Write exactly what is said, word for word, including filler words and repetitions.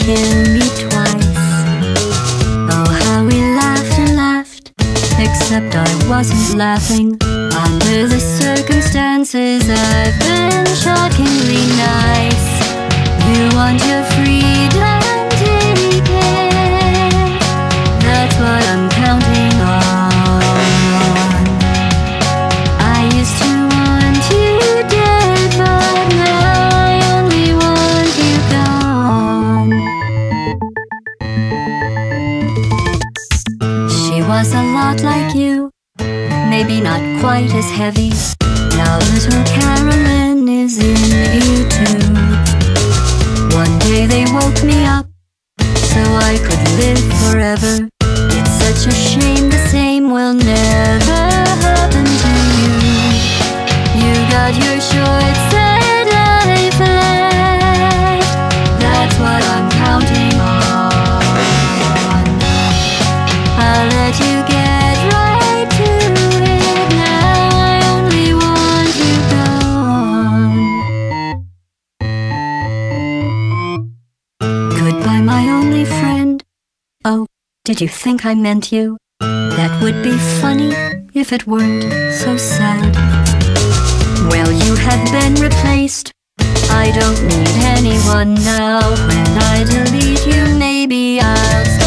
kill me twice. Oh, how we laughed and laughed, except I wasn't laughing. Under the circumstances, I've been shockingly nice. You want your freedom, take it. That's what I'm counting on. I used to want you dead, but now I only want you gone. She was a lot like you, maybe not quite as heavy. Now little Carolyn is in you too. One day they woke me up so I could live forever. It's such a shame the same will never happen to you. You got your short set life left. That's what I'm counting on. I'll let you get right to it. Now I only want you gone. Goodbye, my only friend. Oh, did you think I meant you? That would be funny if it weren't so sad. Well, you have been replaced. I don't need anyone now. When I delete you, maybe I'll